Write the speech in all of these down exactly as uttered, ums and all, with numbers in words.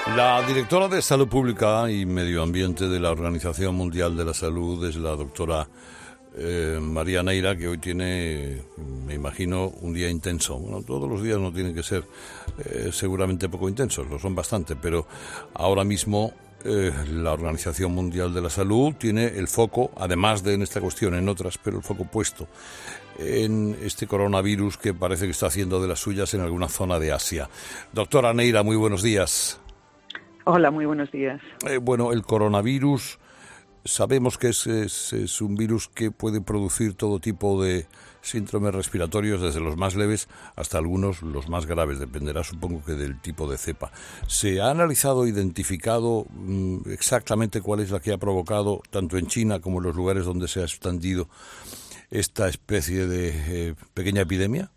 La directora de Salud Pública y Medio Ambiente de la Organización Mundial de la Salud es la doctora eh, María Neira, que hoy tiene, me imagino, un día intenso. Bueno, todos los días no tienen que ser eh, seguramente poco intensos, lo son bastante, pero ahora mismo eh, la Organización Mundial de la Salud tiene el foco, además de en esta cuestión, en otras, pero el foco puesto en este coronavirus que parece que está haciendo de las suyas en alguna zona de Asia. Doctora Neira, muy buenos días. Hola, muy buenos días. Eh, bueno, el coronavirus, sabemos que es, es, es un virus que puede producir todo tipo de síndromes respiratorios, desde los más leves hasta algunos, los más graves, dependerá supongo que del tipo de cepa. ¿Se ha analizado, identificado mmm, exactamente cuál es la que ha provocado, tanto en China como en los lugares donde se ha extendido esta especie de eh, pequeña epidemia?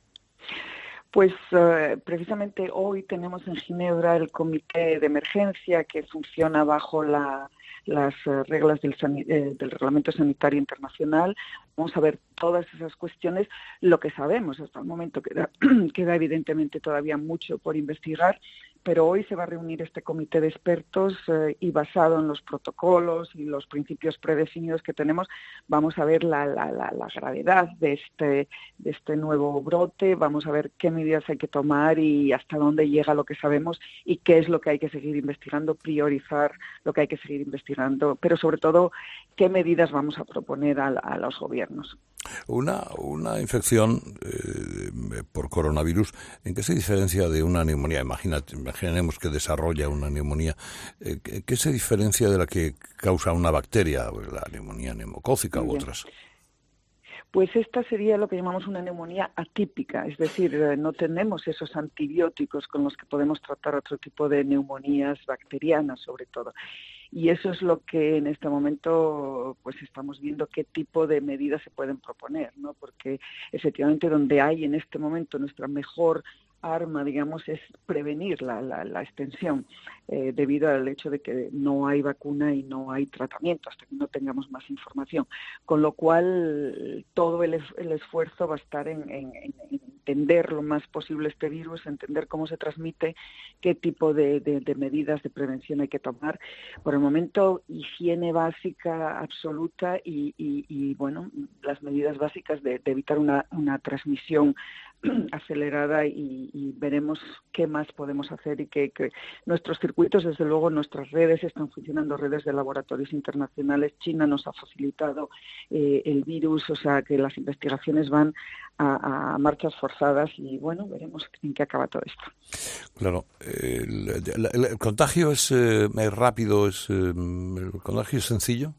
Pues uh, precisamente hoy tenemos en Ginebra el comité de emergencia que funciona bajo la, las uh, reglas del, eh, del Reglamento Sanitario Internacional. Vamos a ver todas esas cuestiones. Lo que sabemos hasta el momento queda, queda evidentemente todavía mucho por investigar, pero hoy se va a reunir este comité de expertos eh, y basado en los protocolos y los principios predefinidos que tenemos, vamos a ver la, la, la, la gravedad de este, de este nuevo brote, vamos a ver qué medidas hay que tomar y hasta dónde llega lo que sabemos y qué es lo que hay que seguir investigando, priorizar lo que hay que seguir investigando, pero sobre todo qué medidas vamos a proponer a, a los gobiernos. Una, una infección eh, por coronavirus, ¿en qué se diferencia de una neumonía? Imagínate, imaginemos que desarrolla una neumonía. Eh, ¿qué, ¿Qué se diferencia de la que causa una bacteria, la neumonía neumocócica u otras? Pues esta sería lo que llamamos una neumonía atípica, es decir, no tenemos esos antibióticos con los que podemos tratar otro tipo de neumonías bacterianas, sobre todo. Y eso es lo que en este momento pues estamos viendo qué tipo de medidas se pueden proponer, ¿no? Porque efectivamente donde hay en este momento nuestra mejor arma, digamos, es prevenir la, la, la extensión eh, debido al hecho de que no hay vacuna y no hay tratamiento hasta que no tengamos más información. Con lo cual, todo el, el esfuerzo va a estar en, en, en entender lo más posible este virus, entender cómo se transmite, qué tipo de, de, de medidas de prevención hay que tomar. Por el momento, higiene básica absoluta y, y, y bueno, las medidas básicas de, de evitar una, una transmisión acelerada y, y veremos qué más podemos hacer y que, que nuestros circuitos, desde luego nuestras redes están funcionando, redes de laboratorios internacionales. China nos ha facilitado eh, el virus, o sea que las investigaciones van a, a marchas forzadas y bueno, veremos en qué acaba todo esto. Claro, el, el, el contagio es, eh, es rápido, es, eh, el contagio es sencillo.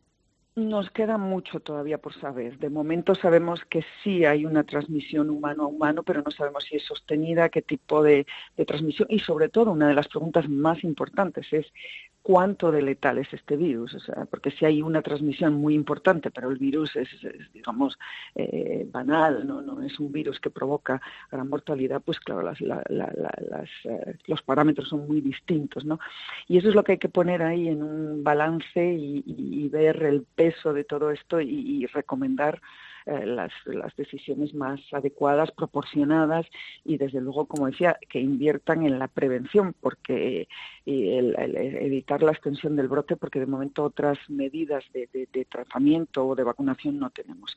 Nos queda mucho todavía por saber. De momento sabemos que sí hay una transmisión humano a humano, pero no sabemos si es sostenida, qué tipo de, de transmisión y sobre todo una de las preguntas más importantes es cuánto de letal es este virus, o sea, porque si hay una transmisión muy importante, pero el virus es, es digamos, eh, banal, no, no es un virus que provoca gran mortalidad, pues claro, las, la, la, la, las, eh, los parámetros son muy distintos, ¿no? Y eso es lo que hay que poner ahí en un balance y, y, y ver el peso de todo esto y, y recomendar eh, las, las decisiones más adecuadas, proporcionadas y desde luego, como decía, que inviertan en la prevención, porque eh, el, el evitar la extensión del brote, porque de momento otras medidas de, de, de tratamiento o de vacunación no tenemos.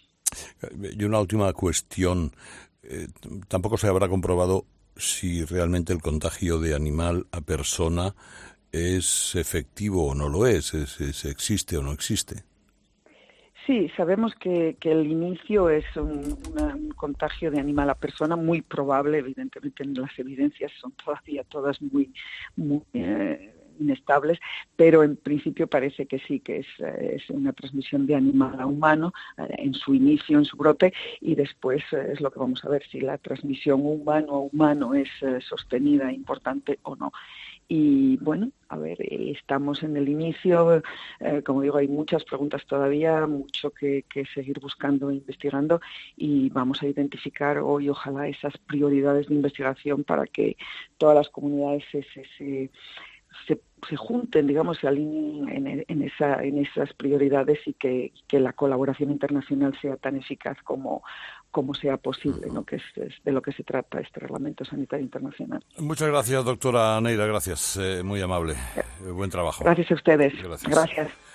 Y una última cuestión, eh, tampoco se habrá comprobado si realmente el contagio de animal a persona es efectivo o no lo es, es, es existe o no existe. Sí, sabemos que, que el inicio es un, una, un contagio de animal a persona, muy probable, evidentemente las evidencias son todavía todas muy, muy eh, inestables, pero en principio parece que sí, que es, es una transmisión de animal a humano eh, en su inicio, en su brote, y después eh, es lo que vamos a ver, si la transmisión humano a humano es eh, sostenida, importante o no. Y bueno, a ver, estamos en el inicio, eh, como digo, hay muchas preguntas todavía, mucho que, que seguir buscando e investigando y vamos a identificar hoy, ojalá, esas prioridades de investigación para que todas las comunidades se, se, se, se, se junten, digamos, se alineen en, en, esa, en esas prioridades y que, que la colaboración internacional sea tan eficaz como como sea posible, ¿no? Que es, es de lo que se trata este Reglamento Sanitario Internacional. Muchas gracias, doctora Neira, gracias, eh, muy amable. Eh, buen trabajo. Gracias a ustedes. Gracias. Gracias.